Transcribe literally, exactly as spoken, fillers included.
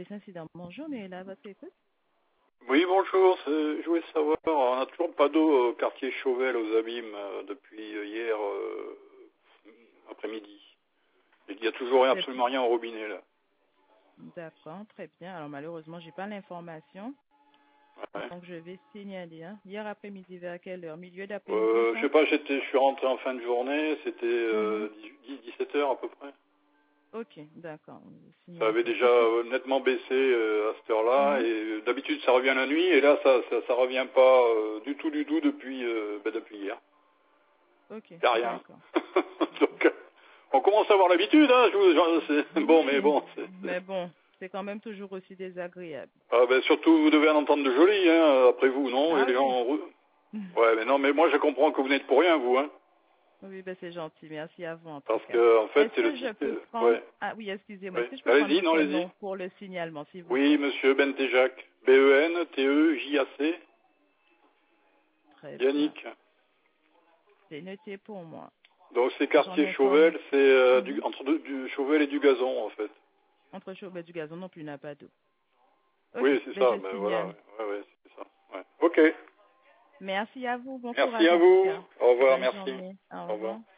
Police Incident. Bonjour, mais là, votre écoute. Oui, bonjour. c'est- Je voulais savoir, on n'a toujours pas d'eau au quartier Chauvel aux Abîmes euh, depuis hier euh, après-midi. Il n'y a toujours rien, absolument rien au robinet là. D'accord, très bien. Alors malheureusement, j'ai pas l'information. Ouais. Donc je vais signaler. Hein. Hier après-midi, vers quelle heure? Milieu d'après-midi, Euh, je ça? sais pas, j'étais, je suis rentré en fin de journée, c'était Mhm. euh, dix dix-sept heures à peu près. Ok, d'accord. Je Ça signale avait ça. déjà Est-ce que... euh, nettement baissé euh, à cette heure-là, Mhm. et euh, d'habitude ça revient la nuit, et là ça ça, ça revient pas euh, du tout du tout depuis euh, ben, depuis hier. Ok, Y a rien. d'accord. Donc, euh, on commence à avoir l'habitude, hein. Je vous, je- c'est bon, mais Oui, bon. c'est- c'est- mais bon, c'est quand même toujours aussi désagréable. Ah, ben, surtout, vous devez en entendre de jolis, hein. Après vous, non. Et Ah les oui. gens. Ouais, mais non, mais moi, je comprends que vous n'êtes pour rien, vous, hein. Oui, ben c'est gentil. Merci à vous en tout Parce cas. que, en fait, Est-ce c'est le que je peux système. prendre... Ouais. Ah oui, excusez-moi. Ouais. Est-ce que je peux prendre Allez-y, non, votre allez-y. nom pour le signalement, s'il vous Oui, plaît? monsieur Bentejac. B E N T E J A C. Très bien. Yannick. C'est noté pour moi. Donc, c'est J'en quartier informe. Chauvel, c'est euh, du- Mhm. entre deux- du Chauvel et du Gazon, en fait. Entre chaud, ben, du gazon non plus n'a pas d'eau. Ok, Oui, c'est ben ça, je ben voilà, signale. ouais, ouais, ouais, c'est ça. Ouais. Ok. Merci à vous. Bon Merci courage à en tout vous. cas. Au revoir, Bonne merci. journée. Au Au revoir. revoir.